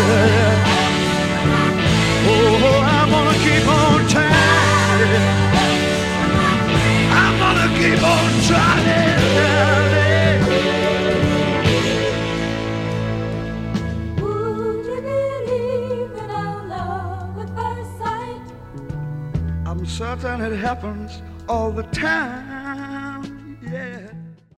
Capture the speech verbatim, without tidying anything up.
Oh, I'm gonna keep on trying. I'm gonna keep on trying. Would you believe in our love at first sight? I'm certain it happens all the time.